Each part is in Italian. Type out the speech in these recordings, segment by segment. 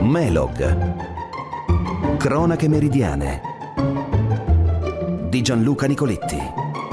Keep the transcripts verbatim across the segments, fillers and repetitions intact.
Melog. Cronache meridiane di Gianluca Nicoletti.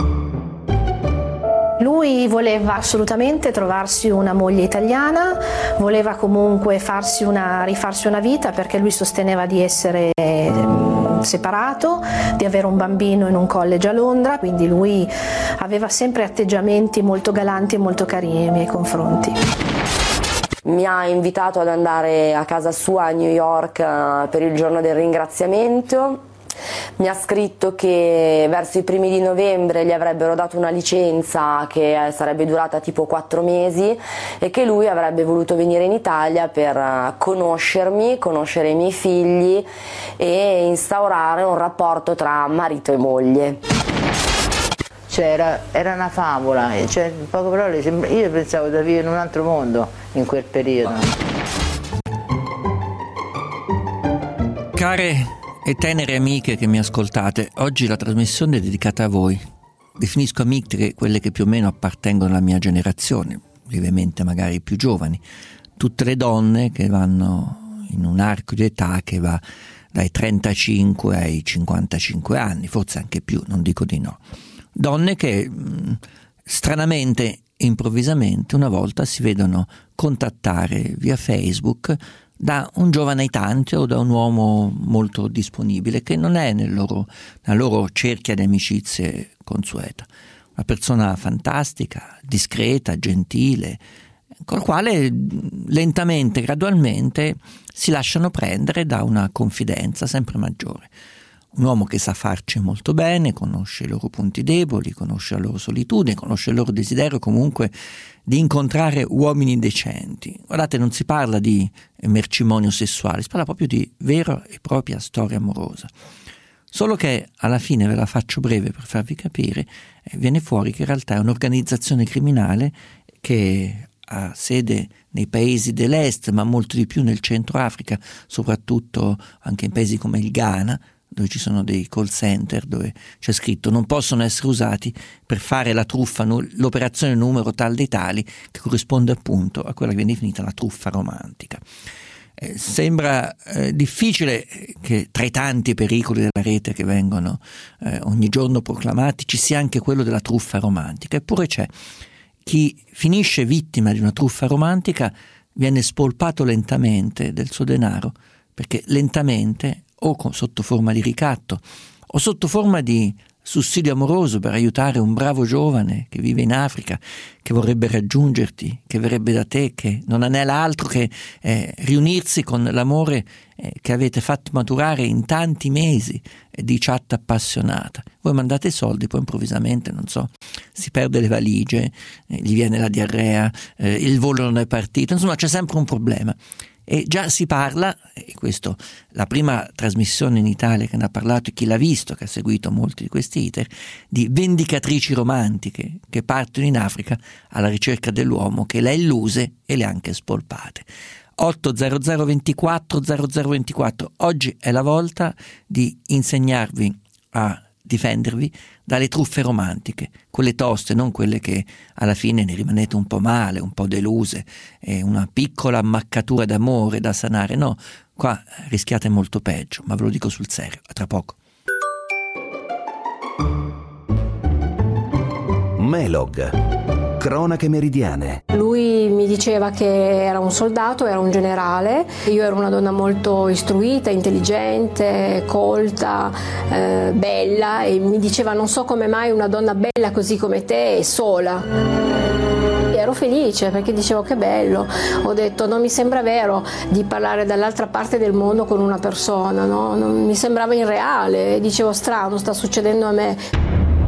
Lui voleva assolutamente trovarsi una moglie italiana, voleva comunque farsi una, rifarsi una vita, perché lui sosteneva di essere separato, di avere un bambino in un college a Londra, quindi lui aveva sempre atteggiamenti molto galanti e molto carini nei miei confronti. Mi ha invitato ad andare a casa sua a New York per il giorno del ringraziamento. Mi ha scritto che verso i primi di novembre gli avrebbero dato una licenza che sarebbe durata tipo quattro mesi e che lui avrebbe voluto venire in Italia per conoscermi, conoscere i miei figli e instaurare un rapporto tra marito e moglie. Cioè era, era una favola, cioè, in poche parole, io pensavo di vivere in un altro mondo in quel periodo. Care e tenere amiche che mi ascoltate, oggi la trasmissione è dedicata a voi. Definisco amiche quelle che più o meno appartengono alla mia generazione, lievemente magari più giovani, tutte le donne che vanno in un arco di età che va dai trentacinque ai cinquantacinque anni, forse anche più, non dico di no. Donne che stranamente, improvvisamente, una volta si vedono contattare via Facebook da un giovane aitante o da un uomo molto disponibile che non è nel loro, nella loro cerchia di amicizie consueta. Una persona fantastica, discreta, gentile, con la quale lentamente, gradualmente si lasciano prendere da una confidenza sempre maggiore. Un uomo che sa farci molto bene, conosce i loro punti deboli, conosce la loro solitudine, conosce il loro desiderio comunque di incontrare uomini decenti. Guardate, non si parla di mercimonio sessuale, si parla proprio di vera e propria storia amorosa. Solo che alla fine, ve la faccio breve per farvi capire, eh, viene fuori che in realtà è un'organizzazione criminale che ha sede nei paesi dell'est, ma molto di più nel centro Africa, soprattutto anche in paesi come il Ghana, dove ci sono dei call center dove c'è scritto non possono essere usati per fare la truffa, l'operazione numero tal dei tali, che corrisponde appunto a quella che viene definita la truffa romantica. Eh, sembra eh, difficile che tra i tanti pericoli della rete che vengono eh, ogni giorno proclamati ci sia anche quello della truffa romantica, eppure c'è. Chi finisce vittima di una truffa romantica viene spolpato lentamente del suo denaro, perché lentamente, o sotto forma di ricatto o sotto forma di sussidio amoroso per aiutare un bravo giovane che vive in Africa, che vorrebbe raggiungerti, che verrebbe da te, che non ha altro che eh, riunirsi con l'amore eh, che avete fatto maturare in tanti mesi eh, di chat appassionata. Voi mandate i soldi, poi improvvisamente, non so, si perde le valigie, eh, gli viene la diarrea, eh, il volo non è partito, insomma c'è sempre un problema. E già si parla, e questo la prima trasmissione in Italia che ne ha parlato, e chi l'ha visto, che ha seguito molti di questi iter, di vendicatrici romantiche che partono in Africa alla ricerca dell'uomo che le ha illuse e le ha anche spolpate. otto zero zero ventiquattro zero zero ventiquattro, oggi è la volta di insegnarvi a difendervi dalle truffe romantiche, quelle toste, non quelle che alla fine ne rimanete un po' male, un po' deluse, e una piccola ammaccatura d'amore da sanare. No, qua rischiate molto peggio, ma ve lo dico sul serio. A tra poco. Melog. Cronache meridiane. Lui mi diceva che era un soldato, era un generale. Io ero una donna molto istruita, intelligente, colta, eh, bella, e mi diceva non so come mai una donna bella così come te è sola. Ero felice perché dicevo che bello. Ho detto non mi sembra vero di parlare dall'altra parte del mondo con una persona, no? Non mi sembrava irreale. Dicevo strano, sta succedendo a me.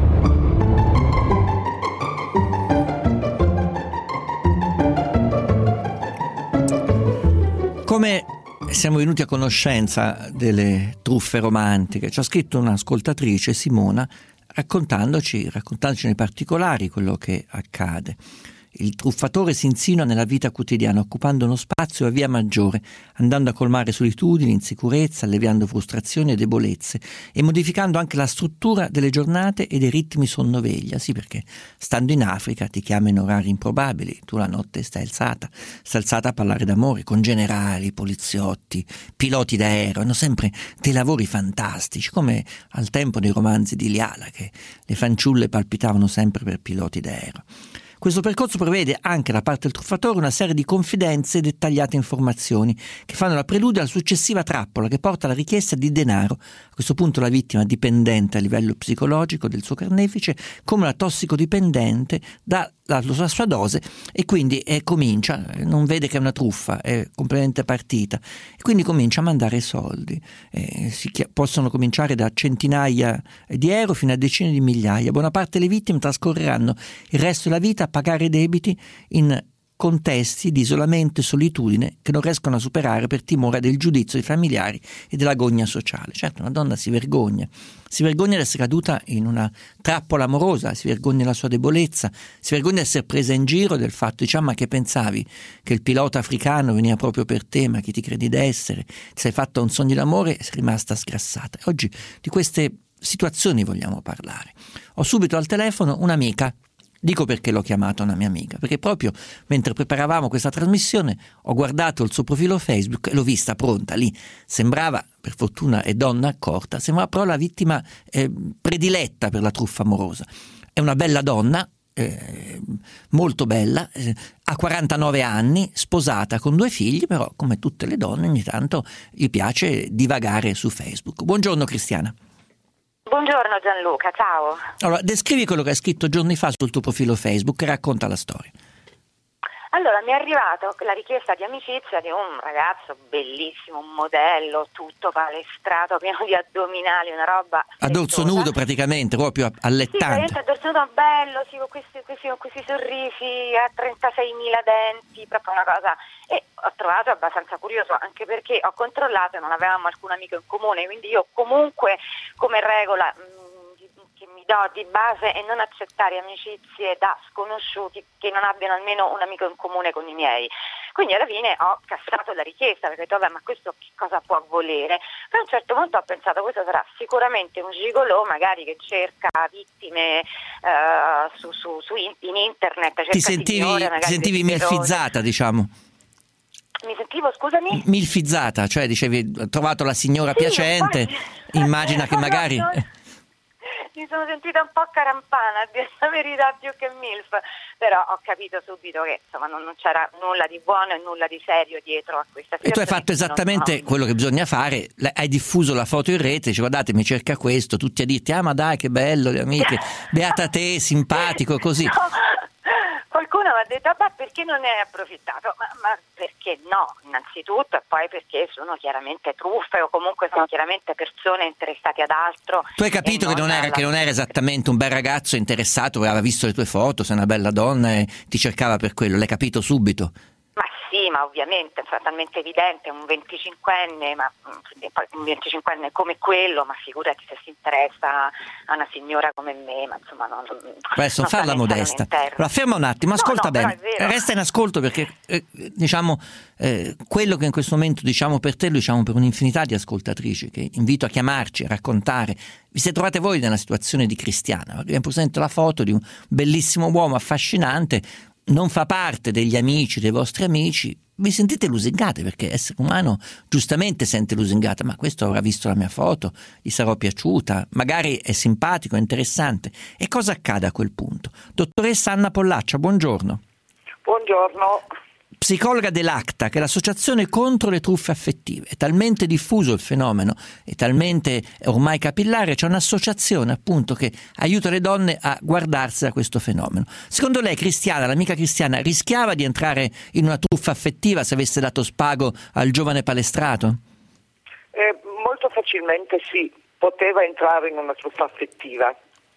Come siamo venuti a conoscenza delle truffe romantiche? Ci ha scritto un'ascoltatrice, Simona, raccontandoci, raccontandoci nei particolari quello che accade. Il truffatore si insinua nella vita quotidiana, occupando uno spazio a via maggiore, andando a colmare solitudini, insicurezza, alleviando frustrazioni e debolezze e modificando anche la struttura delle giornate e dei ritmi sonno-veglia. Sì, perché stando in Africa ti chiama in orari improbabili, tu la notte stai alzata, stai alzata a parlare d'amore con generali, poliziotti, piloti d'aereo, hanno sempre dei lavori fantastici, come al tempo dei romanzi di Liala, che le fanciulle palpitavano sempre per piloti d'aereo. Questo percorso prevede anche da parte del truffatore una serie di confidenze e dettagliate informazioni che fanno la preludio alla successiva trappola che porta alla richiesta di denaro. A questo punto la vittima, dipendente a livello psicologico del suo carnefice, come una tossicodipendente, dà la, la sua dose e quindi eh, comincia, non vede che è una truffa, è completamente partita, e quindi comincia a mandare soldi. Eh, si, possono cominciare da centinaia di euro fino a decine di migliaia. Buona parte delle vittime trascorreranno il resto della vita a pagare i debiti in contesti di isolamento e solitudine che non riescono a superare per timore del giudizio dei familiari e della gogna sociale. Certo, una donna si vergogna, si vergogna di essere caduta in una trappola amorosa, si vergogna della sua debolezza, si vergogna di essere presa in giro del fatto, diciamo, ma che pensavi che il pilota africano veniva proprio per te, ma chi ti credi d'essere, ti sei fatta un sogno d'amore e sei rimasta sgrassata. Oggi di queste situazioni vogliamo parlare. Ho subito al telefono un'amica. Dico perché l'ho chiamata una mia amica, perché proprio mentre preparavamo questa trasmissione ho guardato il suo profilo Facebook e l'ho vista pronta lì. Sembrava, per fortuna è donna accorta, sembrava però la vittima eh, prediletta per la truffa amorosa. È una bella donna, eh, molto bella, eh, ha quarantanove anni, sposata con due figli, però come tutte le donne ogni tanto gli piace divagare su Facebook. Buongiorno Cristiana. Buongiorno Gianluca, ciao. Allora, descrivi quello che hai scritto giorni fa sul tuo profilo Facebook e racconta la storia. Allora, mi è arrivata la richiesta di amicizia di un ragazzo bellissimo, un modello, tutto palestrato, pieno di addominali, una roba a dorso nudo praticamente, proprio allettante. Sì, a dorso nudo, bello, sì, con questi, questi, con questi sorrisi, a trentaseimila denti, proprio una cosa. E ho trovato abbastanza curioso, anche perché ho controllato e non avevamo alcun amico in comune, quindi io comunque come regola che mi do di base è non accettare amicizie da sconosciuti che non abbiano almeno un amico in comune con i miei. Quindi alla fine ho cassato la richiesta perché ho detto, vabbè, ma questo che cosa può volere? Però a un certo punto ho pensato, questo sarà sicuramente un gigolò magari che cerca vittime uh, su, su, su in, in internet. Ti sentivi, signore, ti sentivi milfizzata, diciamo? Mi sentivo, scusami? Milfizzata, cioè dicevi, ho trovato la signora sì, piacente, poi... immagina che magari... No, no. Mi sono sentita un po' carampana, a dire la verità, più che milf, però ho capito subito che insomma non, non c'era nulla di buono e nulla di serio dietro a questa situazione. E tu hai fatto esattamente quello che bisogna fare, hai diffuso la foto in rete, dici guardate mi cerca questo, tutti a dirti ah ma dai che bello le amiche, beata te, simpatico, così. No. Qualcuno mi ha detto, ma perché non ne hai approfittato? Ma, ma perché no, innanzitutto, e poi perché sono chiaramente truffe o comunque sono chiaramente persone interessate ad altro. Tu hai capito che non, era, alla... che non era esattamente un bel ragazzo interessato, aveva visto le tue foto, sei una bella donna e ti cercava per quello, l'hai capito subito? Ma sì, ma ovviamente è talmente evidente, un venticinquenne, ma un venticinquenne come quello, ma figurati se si interessa a una signora come me, ma insomma non, adesso non farla modesta. Allora ferma un attimo, ascolta no, no, bene, resta in ascolto perché eh, diciamo eh, quello che in questo momento diciamo per te lo diciamo per un'infinità di ascoltatrici che invito a chiamarci, a raccontare. Vi siete trovate voi nella situazione di Cristiana, abbiamo presente la foto di un bellissimo uomo affascinante, non fa parte degli amici, dei vostri amici, vi sentite lusingate perché essere umano giustamente sente lusingata, ma questo avrà visto la mia foto, gli sarò piaciuta, magari è simpatico, è interessante. E cosa accade a quel punto? Dottoressa Anna Pollaccia, buongiorno. Buongiorno. Psicologa dell'ACTA, che è l'associazione contro le truffe affettive. È talmente diffuso il fenomeno, è talmente ormai capillare, c'è un'associazione appunto che aiuta le donne a guardarsi da questo fenomeno. Secondo lei Cristiana, l'amica Cristiana, rischiava di entrare in una truffa affettiva se avesse dato spago al giovane palestrato? Eh, molto facilmente sì, poteva entrare in una truffa affettiva.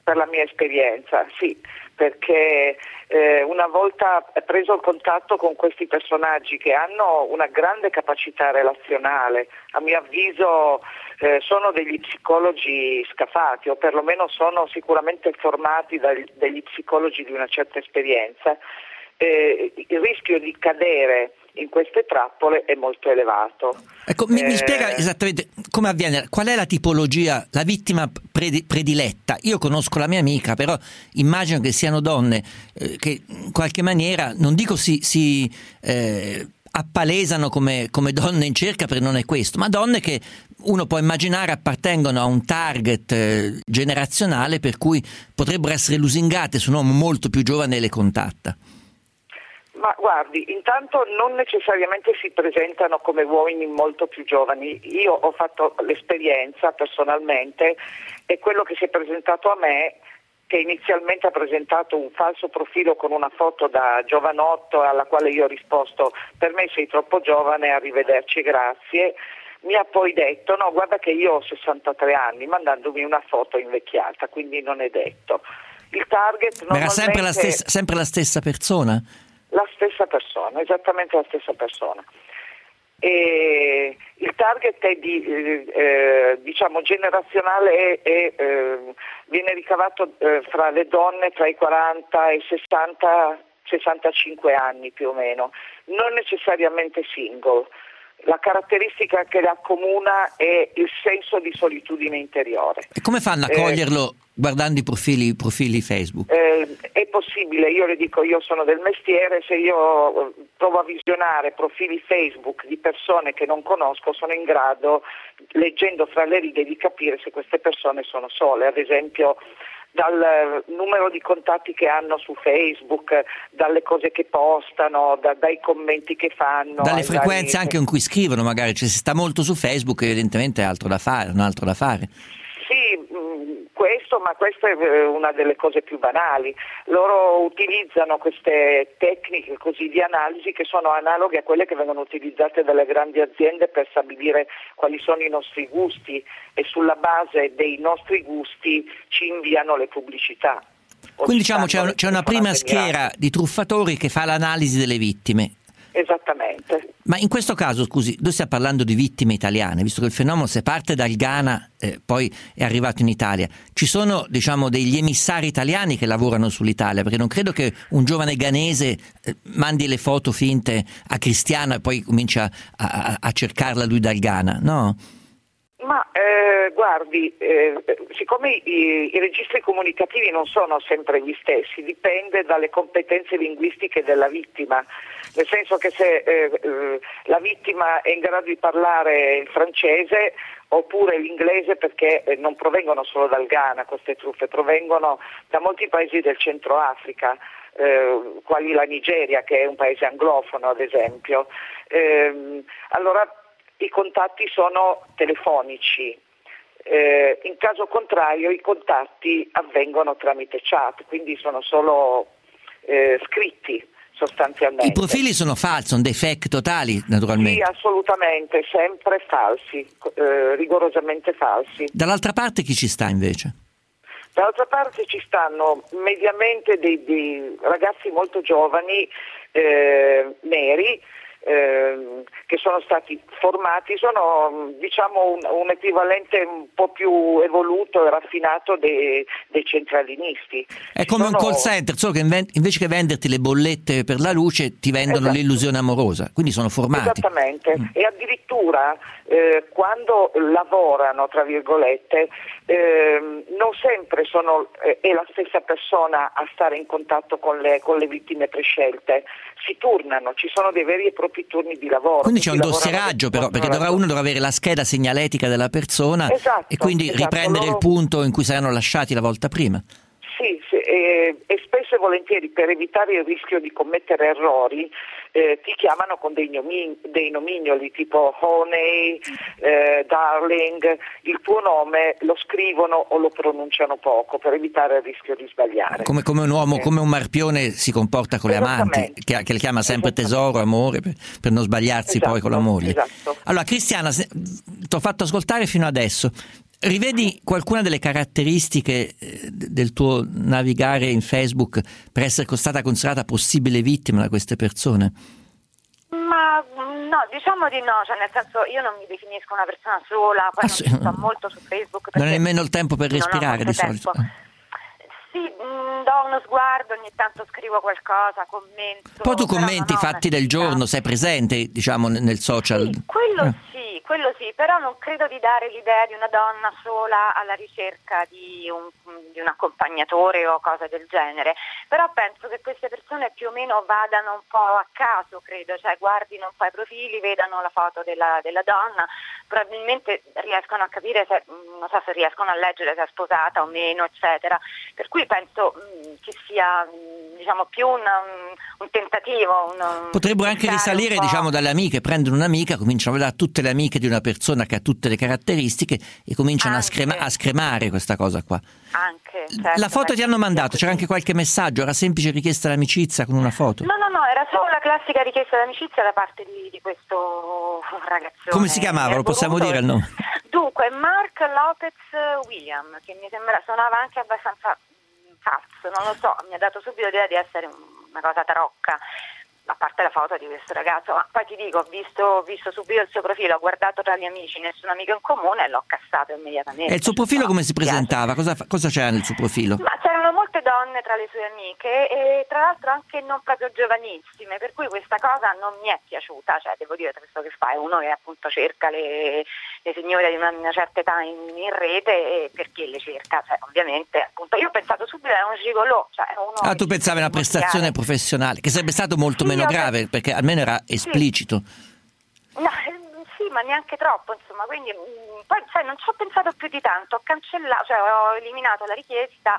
Per la mia esperienza, sì, perché eh, una volta preso il contatto con questi personaggi che hanno una grande capacità relazionale, a mio avviso eh, sono degli psicologi scafati, o perlomeno sono sicuramente formati da, degli psicologi di una certa esperienza, eh, il rischio di cadere in queste trappole è molto elevato. Ecco, mi, eh, mi spiega esattamente come avviene, qual è la tipologia, la vittima prediletta? Io conosco la mia amica, però immagino che siano donne eh, che in qualche maniera, non dico si, si eh, appalesano come, come donne in cerca, perché non è questo, ma donne che uno può immaginare appartengono a un target eh, generazionale per cui potrebbero essere lusingate su un uomo molto più giovane e le contatta. Ma guardi, intanto non necessariamente si presentano come uomini molto più giovani. Io ho fatto l'esperienza personalmente e quello che si è presentato a me, che inizialmente ha presentato un falso profilo con una foto da giovanotto alla quale io ho risposto: per me sei troppo giovane, arrivederci, grazie. Mi ha poi detto: no, guarda che io ho sessantatré anni, mandandomi una foto invecchiata, quindi non è detto. Il target normalmente... Ma era sempre la stessa, sempre la stessa persona? La stessa persona, esattamente la stessa persona. E il target è di, eh, diciamo generazionale e, e eh, viene ricavato eh, fra le donne tra i quaranta e i sessanta sessantacinque anni più o meno, non necessariamente single. La caratteristica che la accomuna è il senso di solitudine interiore. E come fanno a coglierlo eh, guardando i profili, i profili Facebook? Eh, è possibile, io le dico, io sono del mestiere, se io provo a visionare profili Facebook di persone che non conosco, sono in grado, leggendo fra le righe, di capire se queste persone sono sole. Ad esempio dal numero di contatti che hanno su Facebook, dalle cose che postano, da, dai commenti che fanno. Dalle frequenze dai... anche in cui scrivono, magari, cioè, se sta molto su Facebook evidentemente è altro da fare, non altro da fare. Sì, mh, questo, ma questa è una delle cose più banali. Loro utilizzano queste tecniche così di analisi che sono analoghe a quelle che vengono utilizzate dalle grandi aziende per stabilire quali sono i nostri gusti e sulla base dei nostri gusti ci inviano le pubblicità. Quindi diciamo c'è, c'è una prima schiera di truffatori che fa l'analisi delle vittime. Esattamente. Ma in questo caso, scusi, noi stiamo parlando di vittime italiane, visto che il fenomeno, se parte dal Ghana, eh, poi è arrivato in Italia. Ci sono, diciamo, degli emissari italiani che lavorano sull'Italia, perché non credo che un giovane ghanese eh, mandi le foto finte a Cristiano e poi comincia a, a, a cercarla lui dal Ghana, no? Ma eh, guardi, eh, siccome i, i registri comunicativi non sono sempre gli stessi, dipende dalle competenze linguistiche della vittima, nel senso che se eh, eh, la vittima è in grado di parlare il francese oppure l'inglese, perché eh, non provengono solo dal Ghana queste truffe, provengono da molti paesi del Centro Africa, eh, quali la Nigeria, che è un paese anglofono ad esempio. Eh, allora i contatti sono telefonici, eh, in caso contrario i contatti avvengono tramite chat, quindi sono solo eh, scritti sostanzialmente. I profili sono falsi, sono dei fake totali naturalmente? Sì, assolutamente, sempre falsi, eh, rigorosamente falsi. Dall'altra parte chi ci sta invece? Dall'altra parte ci stanno mediamente dei, dei ragazzi molto giovani, eh, neri, Eh, che sono stati formati, sono diciamo un, un equivalente un po' più evoluto e raffinato dei, dei centralinisti. È come sono... un call center, solo che invece che venderti le bollette per la luce ti vendono esatto. l'illusione amorosa, quindi sono formati. Esattamente, mm. e addirittura eh, quando lavorano, tra virgolette, eh, non sempre sono eh, è la stessa persona a stare in contatto con le, con le vittime prescelte, si turnano, ci sono dei veri e propri turni di lavoro. Quindi c'è un dossieraggio però, perché dovrà, uno dovrà avere la scheda segnaletica della persona esatto, e quindi esatto, riprendere loro... il punto in cui saranno lasciati la volta prima. Sì, sì e, e spesso e volentieri per evitare il rischio di commettere errori eh, ti chiamano con dei, nomi, dei nomignoli tipo Honey, eh, Darling, il tuo nome lo scrivono o lo pronunciano poco per evitare il rischio di sbagliare. Come, come un uomo, eh. come un marpione si comporta con le amanti, che, che le chiama sempre tesoro, amore, per, per non sbagliarsi esatto, poi con la moglie. Esatto. Allora Cristiana, ti ho fatto ascoltare fino adesso. Rivedi qualcuna delle caratteristiche del tuo navigare in Facebook per essere stata considerata possibile vittima da queste persone? Ma no, diciamo di no, cioè nel senso io non mi definisco una persona sola, poi ah, non sì. sto molto su Facebook. Non hai nemmeno il tempo per respirare di solito. Sì, mh, do uno sguardo, ogni tanto scrivo qualcosa, commento. Poi tu commenti i fatti del giorno, sei presente, diciamo, nel social? Sì, quello eh. sì, quello sì, però non credo di dare l'idea di una donna sola alla ricerca di un, di un accompagnatore o cose del genere, però penso che queste persone più o meno vadano un po' a caso, credo, cioè guardino un po' i profili, vedano la foto della, della donna, probabilmente riescono a capire se, non so se riescono a leggere se è sposata o meno, eccetera, per cui penso mh, che sia mh, diciamo più un, un tentativo. Un, Potrebbero anche risalire diciamo dalle amiche, prendono un'amica, cominciano a vedere tutte le amiche di una persona che ha tutte le caratteristiche e cominciano a, screma- a scremare questa cosa qua. Anche, certo, la foto ti hanno mandato, c'era anche qualche messaggio, era semplice richiesta d'amicizia con una foto? No, no, no, era solo la classica richiesta d'amicizia da parte di, di questo ragazzo. Come si chiamava? Lo possiamo dire il nome? Dunque, Mark Lopez William, che mi sembra suonava anche abbastanza falso, non lo so, mi ha dato subito l'idea di essere una cosa tarocca, a parte la foto di questo ragazzo, ma poi ti dico, ho visto, ho visto subito il suo profilo, ho guardato tra gli amici, nessun amico in comune e l'ho cassato immediatamente. E il suo profilo come si presentava? Cosa, cosa c'era nel suo profilo? Ma c'erano molte donne tra le sue amiche e tra l'altro anche non proprio giovanissime, per cui questa cosa non mi è piaciuta, cioè devo dire, questo che fa è uno che appunto cerca le, le signore di una, una certa età in, in rete, e perché le cerca? Cioè, ovviamente, appunto, io ho pensato subito a un gigolò, cioè uno. Ah, tu pensavi a una prestazione professionale, che sarebbe stato molto sì, meno grave, pe- perché almeno era esplicito. Sì. No, sì, ma neanche troppo, insomma, quindi poi sai, non ci ho pensato più di tanto, ho cancellato, cioè ho eliminato la richiesta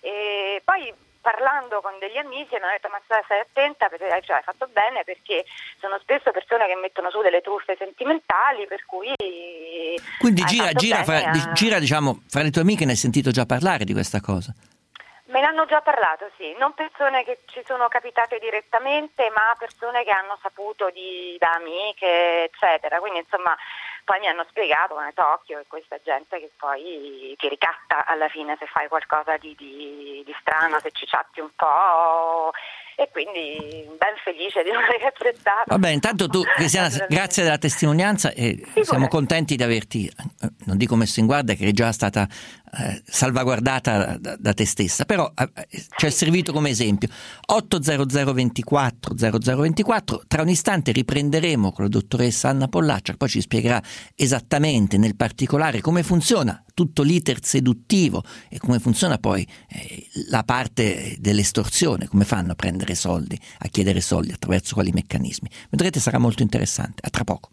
e poi parlando con degli amici mi hanno detto ma stai attenta, perché cioè, hai fatto bene, perché sono spesso persone che mettono su delle truffe sentimentali, per cui quindi gira, gira, fra, a... gira diciamo fra le tue amiche, ne hai sentito già parlare di questa cosa? Me ne hanno già parlato, sì, non persone che ci sono capitate direttamente, ma persone che hanno saputo di, da amiche, eccetera. Quindi insomma poi mi hanno spiegato come Tokyo e questa gente che poi ti ricatta alla fine se fai qualcosa di, di, di strano, se ci chatti un po'. E quindi ben felice di non aver apprezzato. Vabbè, intanto tu, Cristiana, grazie della testimonianza e sì, siamo contenti di averti, non dico messo in guardia, che è già stata eh, salvaguardata da, da te stessa, però eh, ci è servito come esempio. otto zero zero ventiquattro zero zero ventiquattro, tra un istante riprenderemo con la dottoressa Anna Pollaccia, che poi ci spiegherà esattamente nel particolare come funziona tutto l'iter seduttivo e come funziona poi eh, la parte dell'estorsione, come fanno a prendere soldi, a chiedere soldi, attraverso quali meccanismi. Vedrete, sarà molto interessante. A tra poco.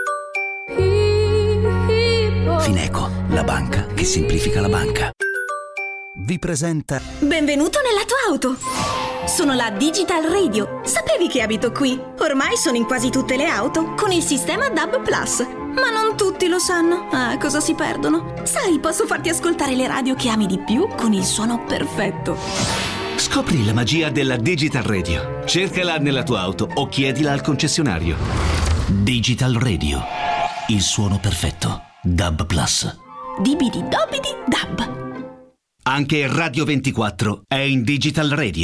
Fineco, la banca che semplifica la banca, vi presenta. Benvenuto nella tua auto. Sono la Digital Radio. Sapevi che abito qui? Ormai sono in quasi tutte le auto con il sistema D A B Plus. Ma non tutti lo sanno. Ah, cosa si perdono? Sai, posso farti ascoltare le radio che ami di più con il suono perfetto. Scopri la magia della Digital Radio. Cercala nella tua auto o chiedila al concessionario. Digital Radio, il suono perfetto. D A B Plus. Dibidi dobidi D A B. Anche Radio ventiquattro è in Digital Radio.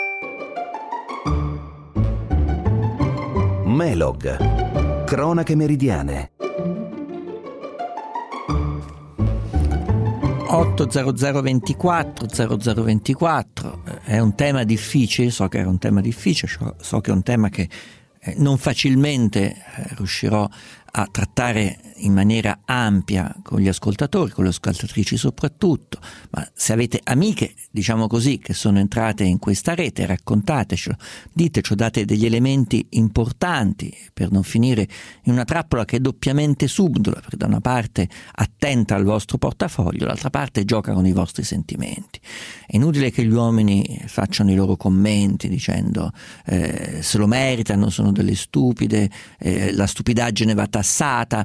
Melog, cronache meridiane. otto zero zero ventiquattro zero zero ventiquattro è un tema difficile, so che era un tema difficile, so che è un tema che non facilmente riuscirò a trattare in maniera ampia con gli ascoltatori, con le ascoltatrici soprattutto, ma se avete amiche, diciamo così, che sono entrate in questa rete, raccontatecelo, ditecelo, date degli elementi importanti per non finire in una trappola che è doppiamente subdola, perché da una parte attenta al vostro portafoglio, dall'altra parte gioca con i vostri sentimenti. È inutile che gli uomini facciano i loro commenti dicendo eh, se lo meritano, sono delle stupide, eh, la stupidaggine va tassata, eh,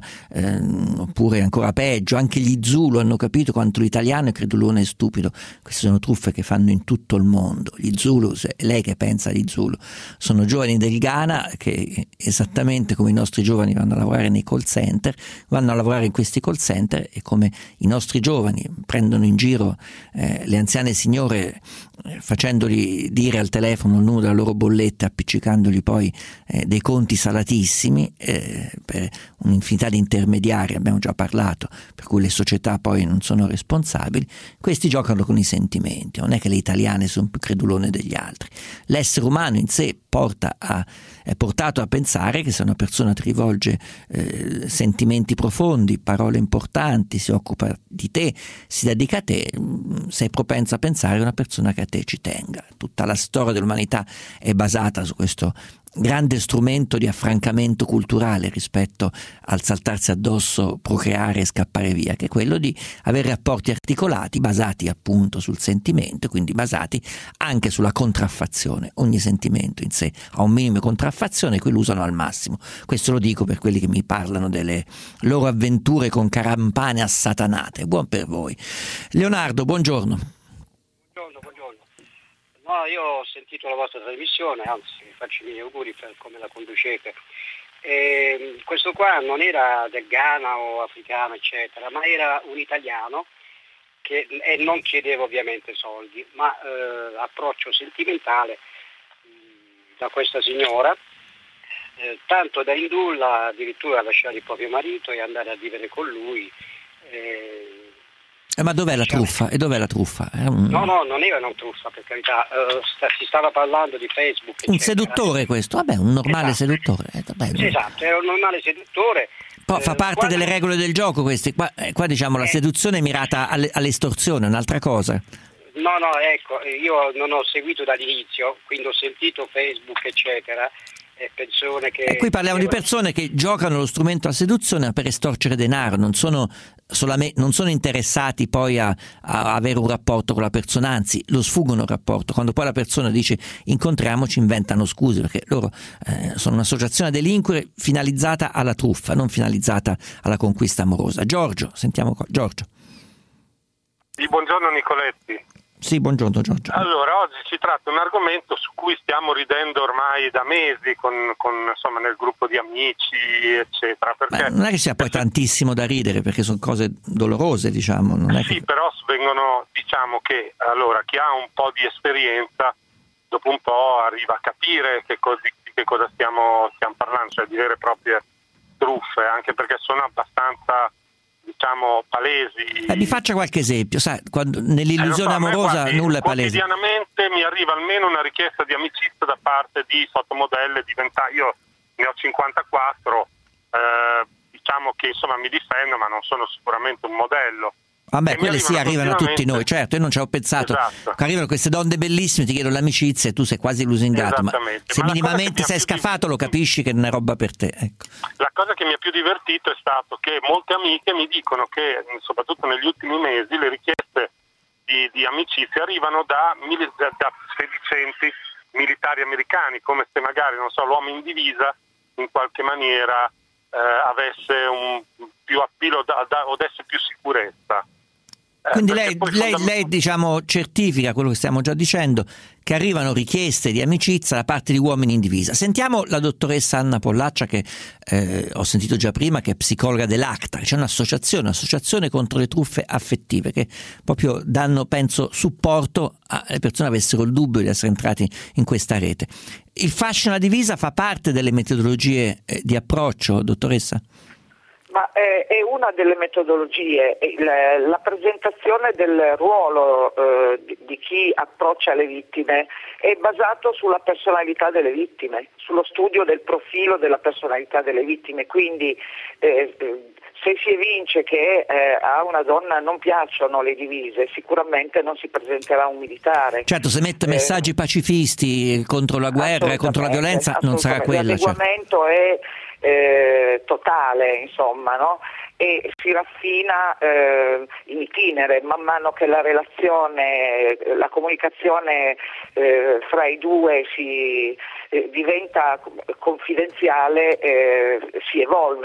eh, oppure ancora peggio, anche gli Zulu hanno capito quanto l'italiano è credulone e stupido. Queste sono truffe che fanno in tutto il mondo. Gli Zulu, se, lei che pensa di Zulu, sono giovani del Ghana che esattamente come i nostri giovani vanno a lavorare nei call center, vanno a lavorare in questi call center, e come i nostri giovani prendono in giro eh, le anziane signore eh, facendogli dire al telefono il numero della loro bolletta, appiccicandogli poi eh, dei conti salatissimi eh, per un'infinità di intermediari, abbiamo già parlato, per cui le società poi non sono responsabili. Questi giocano con i sentimenti, non è che le italiane sono più credulone degli altri. L'essere umano in sé porta a, è portato a pensare che se una persona ti rivolge eh, sentimenti profondi, parole importanti, si occupa di te, si dedica a te, sei propenso a pensare che è una persona che a te ci tenga. Tutta la storia dell'umanità è basata su questo grande strumento di affrancamento culturale rispetto al saltarsi addosso, procreare e scappare via, che è quello di avere rapporti articolati basati appunto sul sentimento, quindi basati anche sulla contraffazione. Ogni sentimento in sé ha un minimo di contraffazione, quello usano al massimo. Questo lo dico per quelli che mi parlano delle loro avventure con carampane assatanate. Buon per voi. Leonardo, buongiorno. Buongiorno, buongiorno. No, io ho sentito la vostra trasmissione, anzi vi faccio i miei auguri per come la conducete. E questo qua non era del Ghana o africano, eccetera, ma era un italiano che, e non chiedeva ovviamente soldi, ma eh, approccio sentimentale mh, da questa signora, eh, tanto da indurla addirittura a lasciare il proprio marito e andare a vivere con lui. Eh, Eh, ma dov'è la truffa? E dov'è la truffa? È un... No, no, non era una truffa, per carità. Uh, sta, si stava parlando di Facebook. Un eccetera. Seduttore questo? Vabbè, un normale Esatto. seduttore. Eh, vabbè, Sì, esatto, era un normale seduttore. Poi fa Eh, parte quando... delle regole del gioco questi. Qua, eh, qua diciamo la Eh. seduzione è mirata alle, all'estorsione, è un'altra cosa. No, no, ecco, io non ho seguito dall'inizio, quindi ho sentito Facebook, eccetera, e persone che... E qui parliamo di persone che giocano lo strumento alla seduzione per estorcere denaro, non sono, solamente, non sono interessati poi a, a avere un rapporto con la persona, anzi lo sfuggono il rapporto. Quando poi la persona dice incontriamoci, inventano scuse, perché loro eh, sono un'associazione a delinquere finalizzata alla truffa, non finalizzata alla conquista amorosa. Giorgio, sentiamo qua. Giorgio. Sì, buongiorno Nicoletti. Sì, buongiorno Giorgio. Allora, oggi si tratta di un argomento su cui stiamo ridendo ormai da mesi con, con insomma nel gruppo di amici, eccetera. Perché Beh, non è che sia poi tantissimo da ridere, perché sono cose dolorose, diciamo. Non è sì, che... però vengono, diciamo che allora chi ha un po' di esperienza dopo un po' arriva a capire che, così, che cosa stiamo, stiamo parlando, cioè di vere e proprie truffe, anche perché sono abbastanza, diciamo, palesi. Eh, mi faccia qualche esempio, sai, quando nell'illusione eh, so, amorosa guardi, nulla è palese. Quotidianamente mi arriva almeno una richiesta di amicizia da parte di fotomodelle diventa... Io ne ho cinquantaquattro, eh, diciamo che insomma mi difendo, ma non sono sicuramente un modello. Vabbè, quelle sì, arrivano a tutti noi, certo, io non ci ho pensato. Esatto. Arrivano queste donne bellissime, ti chiedono l'amicizia e tu sei quasi lusingato, ma se ma minimamente sei scafato lo capisci che non è roba per te. Ecco. La cosa che mi ha più divertito è stato che molte amiche mi dicono che, soprattutto negli ultimi mesi, le richieste di, di amicizia arrivano da, mili- da sedicenti militari americani, come se magari, non so, l'uomo in divisa in qualche maniera eh, avesse un più appilo da, da, o desse più sicurezza. Quindi lei, lei, lei diciamo certifica quello che stiamo già dicendo, che arrivano richieste di amicizia da parte di uomini in divisa. Sentiamo la dottoressa Anna Pollaccia, che eh, ho sentito già prima, che è psicologa dell'Acta. C'è un'associazione, un'associazione contro le truffe affettive, che proprio danno, penso, supporto alle persone che avessero il dubbio di essere entrati in questa rete. Il fascino alla divisa fa parte delle metodologie eh, di approccio, dottoressa? Ma è, è una delle metodologie, la, la presentazione del ruolo eh, di, di chi approccia le vittime è basato sulla personalità delle vittime, sullo studio del profilo della personalità delle vittime, quindi eh, se si evince che eh, a una donna non piacciono le divise, sicuramente non si presenterà un militare. Certo, se mette messaggi eh, pacifisti contro la guerra e contro la violenza non sarà quella. L'adeguamento certo. è eh, totale, insomma, no? E si raffina eh, in itinere, man mano che la relazione, la comunicazione eh, fra i due si eh, diventa confidenziale, eh, si evolve.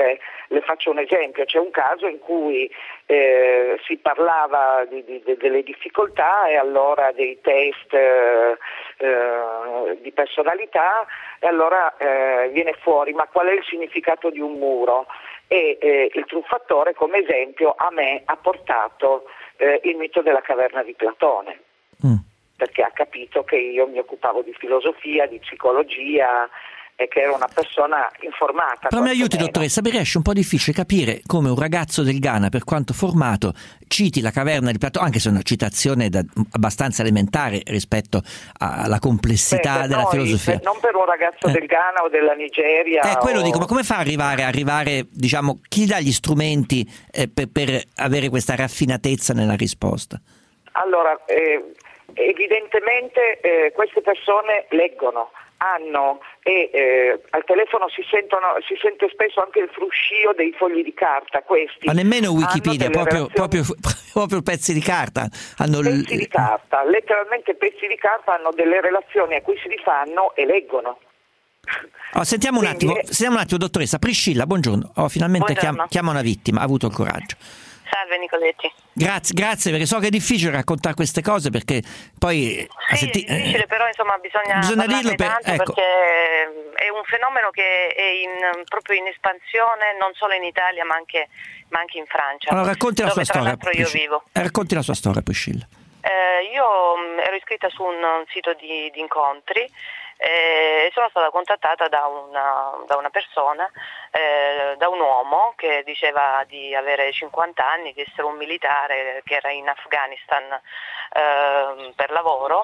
Le faccio un esempio, c'è un caso in cui eh, si parlava di, di, di, delle difficoltà e allora dei test eh, eh, di personalità e allora eh, viene fuori ma qual è il significato di un muro e eh, il truffatore come esempio a me ha portato eh, il mito della caverna di Platone. Mm. Perché ha capito che io mi occupavo di filosofia, di psicologia e che ero una persona informata. Però mi aiuti, meno. dottoressa, mi riesce un po' difficile capire come un ragazzo del Ghana, per quanto formato, citi la caverna di Platone, anche se è una citazione da, abbastanza elementare rispetto alla complessità Beh, della noi, filosofia. Per, non per un ragazzo eh. del Ghana o della Nigeria. Eh, quello o... dico, ma come fa a arrivare, arrivare, diciamo, chi dà gli strumenti eh, per, per avere questa raffinatezza nella risposta? Allora, eh, evidentemente eh, queste persone leggono, hanno e eh, al telefono si sentono, si sente spesso anche il fruscio dei fogli di carta. Questi ma nemmeno Wikipedia, proprio, relazioni... proprio, proprio pezzi di carta. Hanno pezzi l... di carta, letteralmente pezzi di carta, hanno delle relazioni a cui si rifanno e leggono. Oh, sentiamo, un Quindi... attimo, sentiamo un attimo, dottoressa Priscilla, buongiorno. Oh, finalmente chiama, chiama una vittima, ha avuto il coraggio. Salve Nicoletti. Grazie, grazie, perché so che è difficile raccontare queste cose perché poi sì, senti... è difficile, però insomma bisogna, bisogna dirlo per... tanto ecco. perché è un fenomeno che è in, proprio in espansione non solo in Italia ma anche, ma anche in Francia. Allora racconti la dove, sua tra storia. l'altro io vivo. Eh, racconti la sua storia, Priscilla. Eh, io mh, ero iscritta su un, un sito di, di incontri e sono stata contattata da una, da una persona, eh, da un uomo che diceva di avere cinquanta anni, di essere un militare che era in Afghanistan eh, per lavoro.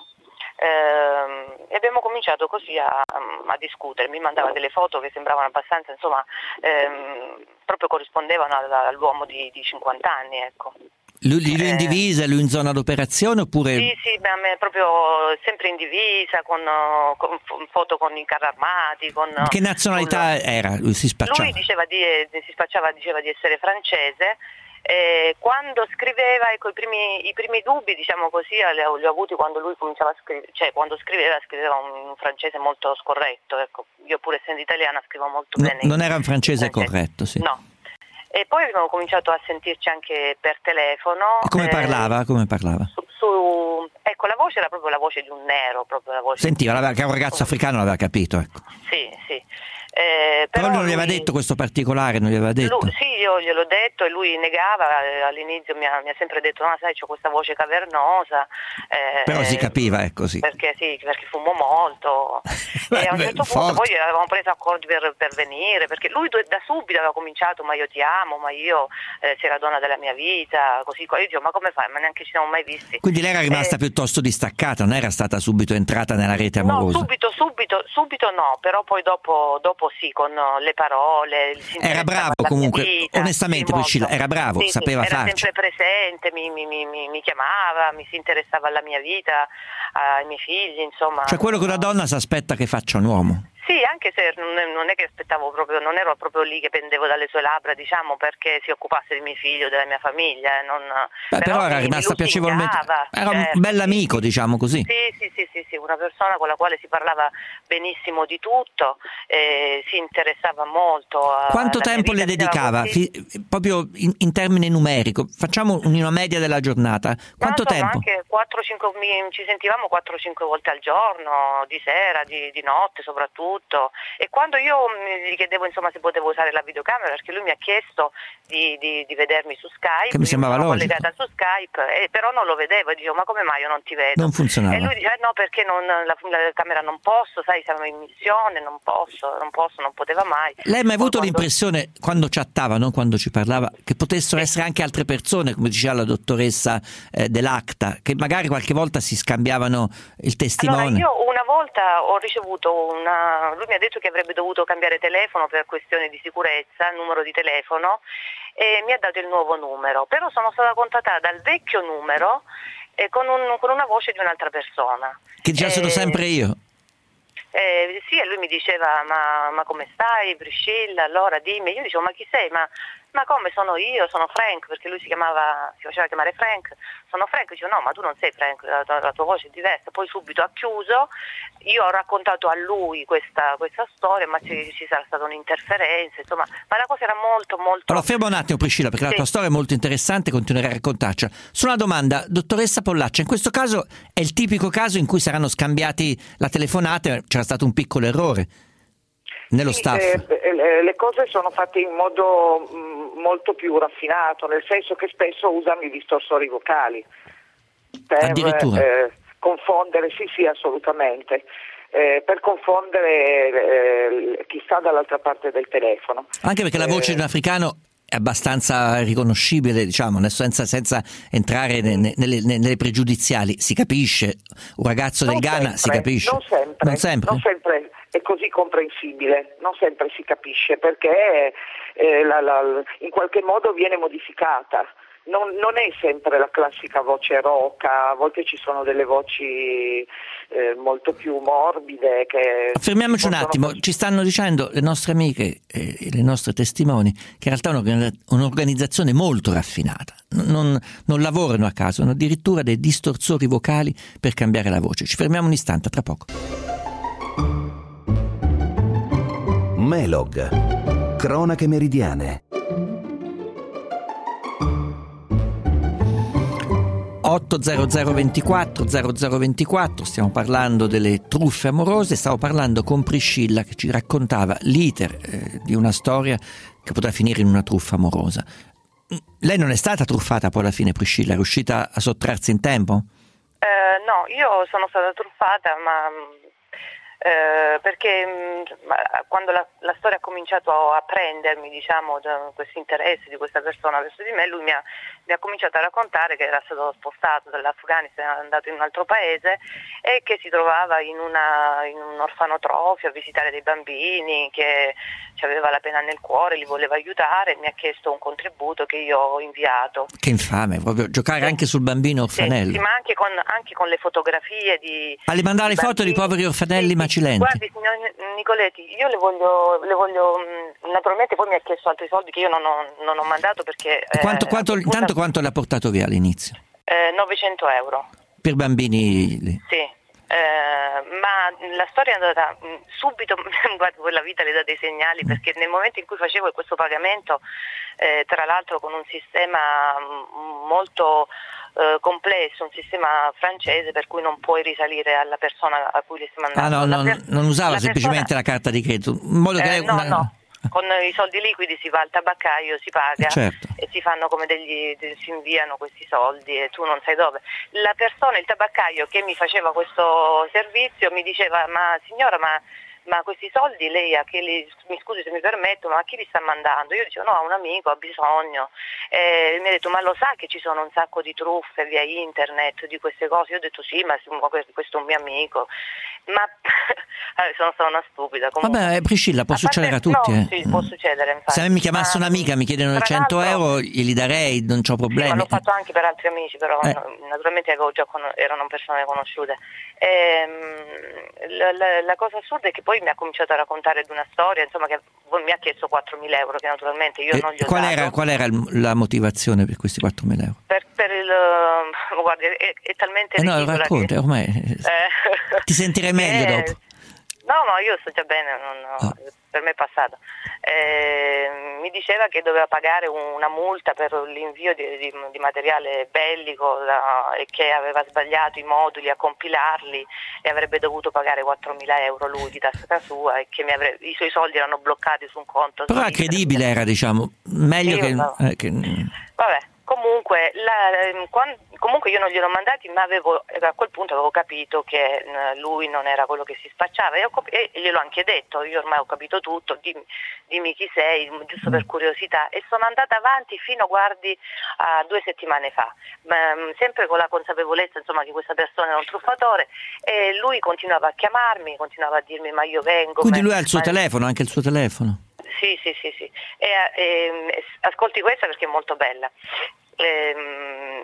Eh, e abbiamo cominciato così a, a discutere, mi mandava delle foto che sembravano abbastanza, insomma, ehm, proprio corrispondevano all'uomo di, di cinquanta anni, ecco. Lui, lui in divisa, lui in zona d'operazione oppure? Sì, sì, beh, proprio sempre in divisa, con, con foto con i carri armati. Con, che nazionalità con... era? Lui si spacciava? Lui diceva di, si spacciava, diceva di essere francese. E quando scriveva, ecco, i primi, i primi dubbi, diciamo così, li ho, li ho avuti quando lui cominciava a scrivere, cioè quando scriveva, scriveva un, un francese molto scorretto, ecco. Io pure essendo italiana scrivo molto no, bene. Non era un francese, francese corretto, sì. No. E poi abbiamo cominciato a sentirci anche per telefono. E come eh, parlava? Come parlava? Su, su, ecco, la voce era proprio la voce di un nero, proprio la voce. Sentiva, che un ragazzo africano l'aveva capito, ecco. Sì, sì. Eh, però, però non lui, gli aveva detto questo particolare, non gli aveva detto? Lui, sì, io gliel'ho detto e lui negava, all'inizio mi ha, mi ha sempre detto no, sai, c'ho questa voce cavernosa. Eh, però si capiva, ecco, sì. Perché sì, perché fumo molto. Beh, e a un certo beh, punto forte. poi avevamo preso accordi per, per venire, perché lui da subito aveva cominciato, ma io ti amo, ma io eh, sei la donna della mia vita, così. Io dico, ma come fai? Ma neanche ci siamo mai visti. Quindi lei era rimasta eh, piuttosto distaccata, non era stata subito entrata nella rete amorosa? No, subito, subito, subito no, però poi dopo, dopo sì, con le parole. Era bravo comunque, vita, onestamente sì, Priscilla, era bravo, sì, sapeva sì, era farci. Era sempre presente, mi, mi, mi, mi chiamava, mi si interessava alla mia vita, ai miei figli, insomma. Cioè quello che una donna si aspetta che faccia un uomo. Sì, anche se non è che aspettavo proprio, non ero proprio lì che pendevo dalle sue labbra, diciamo, perché si occupasse di miei figli o della mia famiglia. Non, Beh, però, però era rimasta piacevolmente. Era un certo, bell'amico, sì, diciamo così. Sì, sì, sì, sì, sì, una persona con la quale si parlava benissimo di tutto, eh, si interessava molto. A, Quanto tempo le dedicava? Fi, proprio in, in termine numerico, facciamo una media della giornata. Quanto no, tempo? Anche quattro cinque, ci sentivamo quattro cinque volte al giorno, di sera, di, di notte soprattutto. E quando io gli chiedevo insomma se potevo usare la videocamera, perché lui mi ha chiesto di, di, di vedermi su Skype, che mi sembrava sono logico, collegata su Skype, eh, però non lo vedevo e dicevo ma come mai io non ti vedo? Non funzionava. E lui diceva eh, no, perché non, la, la camera non posso, sai, siamo in missione, non posso, non posso, non poteva mai. Lei ha mai avuto quando... l'impressione quando chattava, non quando ci parlava, che potessero essere anche altre persone, come diceva la dottoressa eh, dell'Acta, che magari qualche volta si scambiavano il testimone? Allora, io una volta ho ricevuto una, lui mi ha detto che avrebbe dovuto cambiare telefono per questioni di sicurezza, il numero di telefono, e mi ha dato il nuovo numero, però sono stata contattata dal vecchio numero e con, un, con una voce di un'altra persona. Che già sono eh, sempre io. Eh, sì, e lui mi diceva ma, ma come stai Priscilla, allora dimmi, io dicevo ma chi sei, ma ma come sono io, sono Frank, perché lui si chiamava, si faceva chiamare Frank, sono Frank, dicevo no, ma tu non sei Frank, la, la, la tua voce è diversa. Poi subito ha chiuso, io ho raccontato a lui questa, questa storia, ma ci, ci sarà stata un'interferenza, insomma, ma la cosa era molto molto... Allora fermo un attimo Priscilla, perché sì. La tua storia è molto interessante, continuerai a raccontarci. Solo una domanda, dottoressa Pollaccia, in questo caso è il tipico caso in cui saranno scambiati la telefonata e c'era stato un piccolo errore nello sì, staff? Eh, le cose sono fatte in modo mh, molto più raffinato, nel senso che spesso usano i distorsori vocali per addirittura eh, confondere, sì sì assolutamente, eh, per confondere eh, chi sta dall'altra parte del telefono. Anche perché la voce eh, di un africano è abbastanza riconoscibile, diciamo, senza, senza entrare nelle, nelle, nelle pregiudiziali, si capisce, un ragazzo del Ghana sempre, si capisce. Non sempre, non sempre. Non sempre è così comprensibile, non sempre si capisce perché eh, la, la, in qualche modo viene modificata. Non, non è sempre la classica voce roca, a volte ci sono delle voci eh, molto più morbide. Che Fermiamoci un attimo, ci stanno dicendo le nostre amiche e le nostre testimoni che in realtà è un'organizzazione molto raffinata, non, non lavorano a caso, hanno addirittura dei distorsori vocali per cambiare la voce. Ci fermiamo un istante, tra poco. Melog, cronache meridiane. otto zero zero ventiquattro zero zero ventiquattro, stiamo parlando delle truffe amorose, stavo parlando con Priscilla che ci raccontava l'iter eh, di una storia che potrà finire in una truffa amorosa. Lei non è stata truffata poi alla fine, Priscilla? È riuscita a sottrarsi in tempo? Eh, no, io sono stata truffata, ma eh, perché mh, quando la, la storia ha cominciato a prendermi, diciamo, da questo interesse di questa persona verso di me, lui mi ha, mi ha cominciato a raccontare che era stato spostato dall'Afghanistan, è andato in un altro paese e che si trovava in, una, in un orfanotrofio a visitare dei bambini, che aveva la pena nel cuore, li voleva aiutare, mi ha chiesto un contributo che io ho inviato. Che infame, proprio giocare sì. anche sul bambino orfanello. Sì, sì, ma anche con, anche con le fotografie di... A le mandare le foto di poveri orfanelli sì, macilenti. Guardi, signor Nicoletti, io le voglio, le voglio, naturalmente poi mi ha chiesto altri soldi che io non ho, non ho mandato perché... Quanto, eh, quanto, intanto quanto l'ha portato via all'inizio? Eh, novecento euro. Per bambini? Sì. Eh, ma la storia è andata mh, subito, guarda, quella vita le dà dei segnali, perché nel momento in cui facevo questo pagamento, eh, tra l'altro con un sistema mh, molto eh, complesso, un sistema francese per cui non puoi risalire alla persona a cui le stai mandando. Ah no, no per- non usava semplicemente persona... la carta di credito, in modo che eh, no, una... no. Con i soldi liquidi si va al tabaccaio, si paga, eh certo. e si fanno come degli, si inviano questi soldi e tu non sai dove. La persona, il tabaccaio che mi faceva questo servizio mi diceva: ma signora, ma, ma questi soldi lei a chi li, mi scusi se mi permetto, ma a chi li sta mandando? Io dicevo no, a un amico, ha bisogno. E mi ha detto: ma lo sa che ci sono un sacco di truffe via internet di queste cose? Io ho detto sì, ma questo è un mio amico. Ma sono stata una stupida. Comunque. Vabbè, Priscilla, può a succedere parte, a tutti. No, eh. sì, può succedere, infatti. Se a me mi chiamasse ma, un'amica, mi chiedono cento euro, glieli darei, non c'ho problemi. Sì, ma l'ho fatto anche per altri amici, però eh. naturalmente avevo già con- erano persone conosciute. Ehm, la, la, la cosa assurda è che poi mi ha cominciato a raccontare di una storia, insomma, che mi ha chiesto quattromila euro, che naturalmente io e non gli ho qual dato. Era, qual era la motivazione per questi quattromila euro? Per, per il... guardi, è, è talmente eh no, ridicola racconta, che... ormai Eh, ti sentirei meglio eh, dopo. No, no, io sto già bene, non, oh. per me è passato. Eh, mi diceva che doveva pagare una multa per l'invio di, di, di materiale bellico la, e che aveva sbagliato i moduli a compilarli e avrebbe dovuto pagare quattromila euro lui di tasca sua, e che mi avrebbe, i suoi soldi erano bloccati su un conto. Però è credibile, era, diciamo, meglio sì, che, no. eh, che... Vabbè. Comunque, la, quando, comunque io non gliel'ho mandati, ma avevo, a quel punto avevo capito che lui non era quello che si spacciava e, ho, e gliel'ho anche detto: io ormai ho capito tutto, dimmi, dimmi chi sei, giusto per curiosità. E sono andata avanti fino, guardi, a due settimane fa, ma, sempre con la consapevolezza, insomma, che questa persona era un truffatore, e lui continuava a chiamarmi, continuava a dirmi: ma io vengo. Quindi ma, lui ha il suo ma... telefono, anche il suo telefono? Sì, sì, sì, sì. E, e, ascolti questa perché è molto bella. E,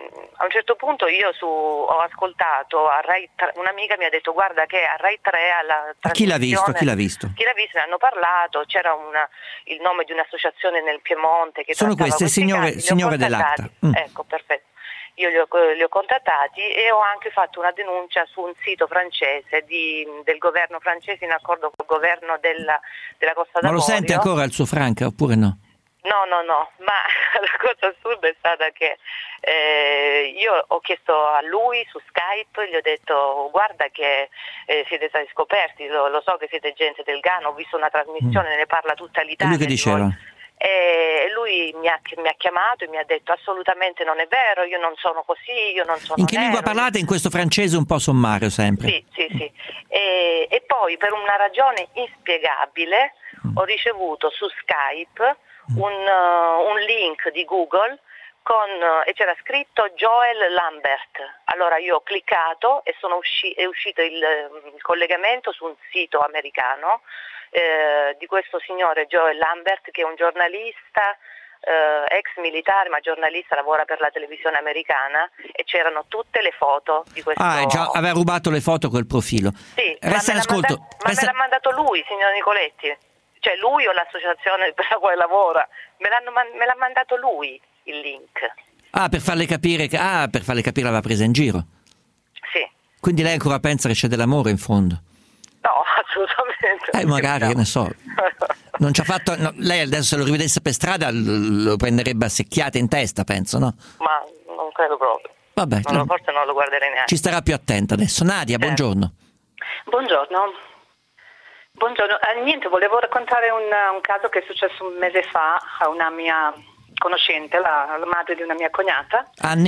a un certo punto io su, ho ascoltato a Rai tre, un'amica mi ha detto guarda che a Rai tre alla trasmissione, chi l'ha visto? Chi l'ha visto? Chi l'ha visto, ne hanno parlato, c'era una, il nome di un'associazione nel Piemonte che sono queste signore, signore dell'Acta. Mm. Ecco, perfetto. Io li ho, li ho contattati e ho anche fatto una denuncia su un sito francese di, del governo francese in accordo col governo della, della Costa d'Avorio. Ma lo sente ancora il suo Franca oppure no? No, no, no, ma la cosa assurda è stata che eh, io ho chiesto a lui su Skype, gli ho detto guarda che eh, siete stati scoperti, lo, lo so che siete gente del Ghana, ho visto una trasmissione, mm. ne parla tutta l'Italia. E lui che diceva? E lui mi ha, mi ha chiamato e mi ha detto assolutamente non è vero, io non sono così, io non sono In che nero. lingua parlate? In questo francese un po' sommario sempre? Sì, sì, sì. E, e poi per una ragione inspiegabile mm. ho ricevuto su Skype un, uh, un link di Google con, uh, e c'era scritto Joel Lambert. Allora io ho cliccato e sono usci- è uscito il, il collegamento su un sito americano Eh, di questo signore Joel Lambert che è un giornalista eh, ex militare ma giornalista, lavora per la televisione americana e c'erano tutte le foto di questo. Ah, già aveva rubato le foto col profilo. Sì, Resta in ma, me ascolto. manda- ma Resta... me l'ha mandato lui, signor Nicoletti, cioè lui o l'associazione per la quale lavora, me, l'hanno, me l'ha mandato lui il link. Ah, per farle capire che ah, per farle capire l'aveva presa in giro. Sì. Quindi lei ancora pensa che c'è dell'amore in fondo? No, assolutamente. Eh, magari, che ne so. Non ci ha fatto. No, lei adesso se lo rivedesse per strada lo prenderebbe a secchiate in testa, penso, no? Ma non credo proprio. Vabbè, non, no. Forse non lo guarderei neanche. Ci starà più attenta adesso. Nadia, certo. buongiorno. Buongiorno. Buongiorno. Eh, niente, volevo raccontare un, un caso che è successo un mese fa a una mia conoscente, la, la madre di una mia cognata. Anni?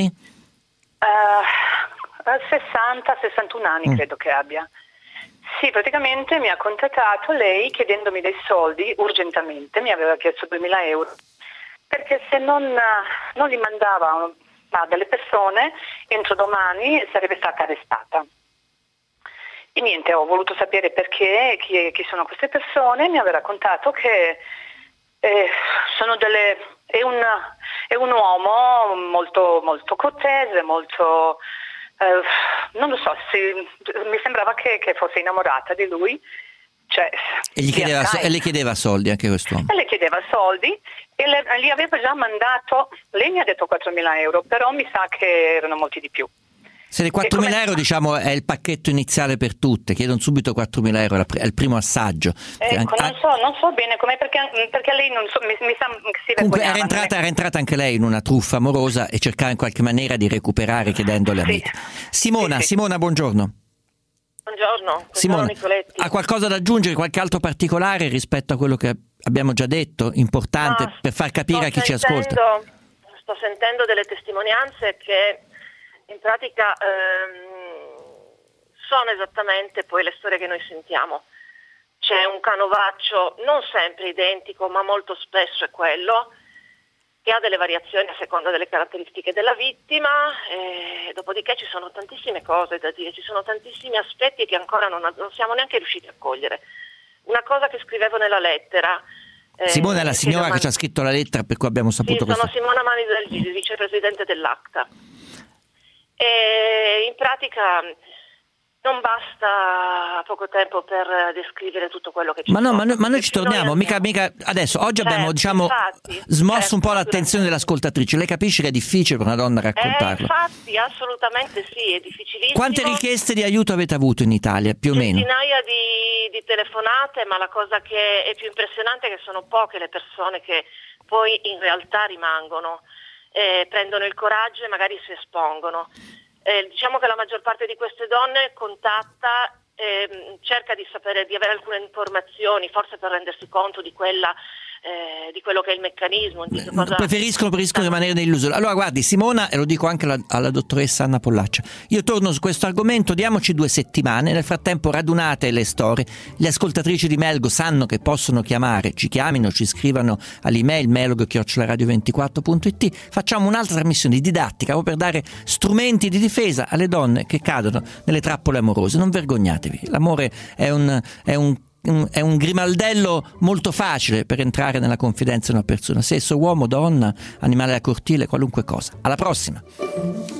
Uh, sessanta sessantuno anni mm. credo che abbia. Sì, praticamente mi ha contattato lei chiedendomi dei soldi urgentemente, mi aveva chiesto duemila euro, perché se non, non li mandava a delle persone entro domani sarebbe stata arrestata. E niente, ho voluto sapere perché, chi, chi sono queste persone, mi aveva raccontato che eh, sono delle, è, un, è un uomo molto, molto cortese, molto... Uh, non lo so, si, mi sembrava che, che fosse innamorata di lui, cioè, e, gli chiedeva, so, e le chiedeva soldi anche quest'uomo? E le chiedeva soldi e le, gli aveva già mandato, lei mi ha detto quattromila euro, però mi sa che erano molti di più. Se le quattromila euro diciamo è il pacchetto iniziale per tutte, chiedono subito quattromila euro, è il primo assaggio. Ecco, non so, non so bene come, perché, perché lei non so, mi, mi sa che si comunque era entrata, era entrata anche lei in una truffa amorosa e cercava in qualche maniera di recuperare chiedendo alle amiche. Sì. Simona, sì, sì. Simona, buongiorno. Buongiorno, Simona, Nicoletti. Ha qualcosa da aggiungere, qualche altro particolare rispetto a quello che abbiamo già detto, importante no, per far capire a chi sentendo, ci ascolta? Sto sentendo delle testimonianze che in pratica ehm, sono esattamente poi le storie che noi sentiamo. C'è un canovaccio non sempre identico, ma molto spesso è quello, che ha delle variazioni a seconda delle caratteristiche della vittima, e dopodiché ci sono tantissime cose da dire, ci sono tantissimi aspetti che ancora non, non siamo neanche riusciti a cogliere. Una cosa che scrivevo nella lettera... Eh, Simona è la signora che, man- ci ha scritto la lettera per cui abbiamo saputo sì, questo. sono Simona Mani del Gigi, vicepresidente dell'Acta. E in pratica non basta poco tempo per descrivere tutto quello che ci ma no, sono. ma noi, ma noi ci torniamo, noi mica, mica adesso, oggi certo, abbiamo diciamo infatti, smosso certo, un po' l'attenzione dell'ascoltatrice, lei capisce che è difficile per una donna raccontarlo? Eh, infatti, assolutamente sì, è difficilissimo. Quante richieste di aiuto avete avuto in Italia, più o meno? Centinaia di, di telefonate, ma la cosa che è più impressionante è che sono poche le persone che poi in realtà rimangono, eh, prendono il coraggio e magari si espongono. Eh, diciamo che la maggior parte di queste donne contatta, eh, cerca di sapere, di avere alcune informazioni, forse per rendersi conto di quella, eh, di quello che è il meccanismo. Di che cosa... Preferiscono, preferiscono rimanere nell'illusione. Allora guardi Simona, e lo dico anche alla, alla dottoressa Anna Pollaccia, io torno su questo argomento, diamoci due settimane, nel frattempo radunate le storie, le ascoltatrici di Melgo sanno che possono chiamare, ci chiamino, ci scrivano all'email melgo chiocciola radio ventiquattro punto it, facciamo un'altra trasmissione didattica proprio per dare strumenti di difesa alle donne che cadono nelle trappole amorose. Non vergognatevi, l'amore è un, è un un, è un grimaldello molto facile per entrare nella confidenza di una persona, sesso, uomo, donna, animale da cortile, qualunque cosa. Alla prossima!